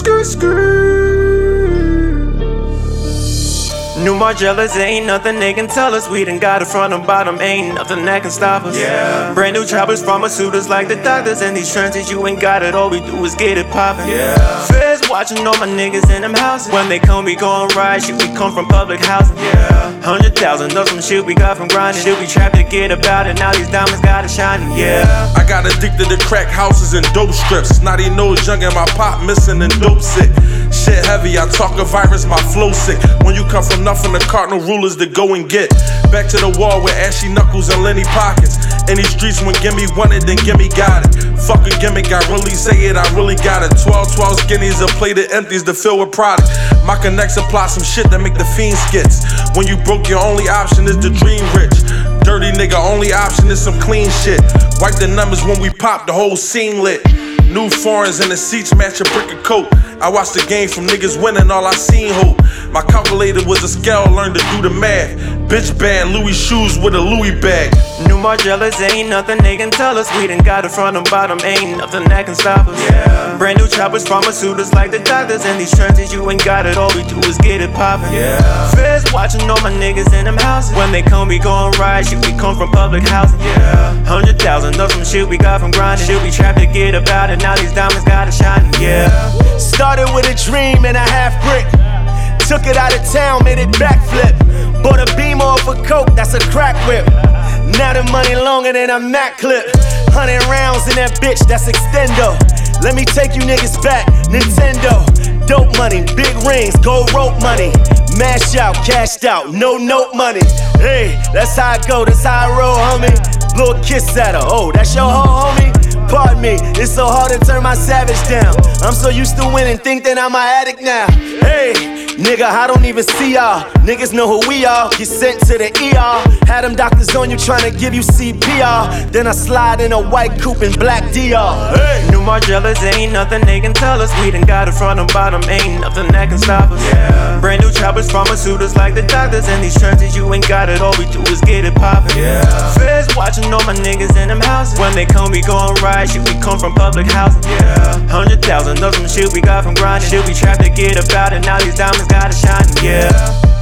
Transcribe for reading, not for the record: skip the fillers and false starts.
New Margielas, ain't nothing they can tell us. We done got it front and bottom, ain't nothing that can stop us. Yeah. Brand new choppers, pharmaceuticals like the doctors. In these trenches, you ain't got it, all we do is get it poppin'. Yeah. Feds watching all my niggas in them houses. When they come, we gon' ride, shit, we come from public housing. Yeah. 100,000 of some shit we got from grinding. Shit, we trapped to get about it, now these diamonds got it shining, yeah. I got addicted to crack houses and dope strips. Snotty nose young and my pop missing and dope sick. Shit heavy, I talk a virus, my flow sick. When you come from nothing, the cardinal rulers to go and get. Back to the wall with ashy knuckles and Lenny pockets. In these streets when gimme wanted, then gimme got it. Fuck a gimmick, I really say it, I really got it. 12 skinnies, a plate of empties to fill with product. My connects apply some shit that make the fiend skits. When you broke, your only option is to dream rich. Dirty nigga, only option is some clean shit. Wipe the numbers when we pop, the whole scene lit. New foreigns and the seats match a brick of coat. I watched the game from niggas winning, all I seen hope. My calculator was a scale, learned to do the math. Bitch band, Louis shoes with a Louis bag. New Margielas, ain't nothing they can tell us. We done got it front and bottom, ain't nothing that can stop us. Yeah. Brand new choppers, pharmaceuticals like the doctors. In these trenches, you ain't got it, all we do is get it poppin'. Yeah. Feds watching all my niggas in them houses. When they come, we gon' ride, shit, we come from public housing. Yeah. 100,000 of some shit we got from grinding. Shit, we trapped to get about it, now these diamonds got it shining, yeah. Started with a dream and a half brick. Took it out of town, made it backflip. Bought a beam off a coke, that's a crack whip. Now the money longer than a Mac clip. 100 rounds in that bitch, that's extendo. Let me take you niggas back, Nintendo. Dope money, big rings, gold rope money. Mash out, cashed out, no note money. Hey, that's how I go, that's how I roll, homie. Blow a kiss at her, oh, that's your hoe, homie? Pardon me, it's so hard to turn my savage down. I'm so used to winning, think that I'm an addict now. Hey, nigga, I don't even see y'all. Niggas know who we are, get sent to the ER. Had them doctors on you trying to give you CPR. Then I slide in a white coupe and black DR. Hey. New Margielas, ain't nothing they can tell us. We done got it front and bottom, ain't nothing that can stop us. Yeah. Brand new choppers, pharmaceuticals like the doctors. In these trenches, you ain't got it, all we do is get it poppin'. Yeah. Feds watching all my niggas in them houses. When they come, we gon' ride, shit, we come from public housing. Yeah. 100,000 of some shit we got from grinding. Shit, we trapped to get about it, now these diamonds got it shining, yeah.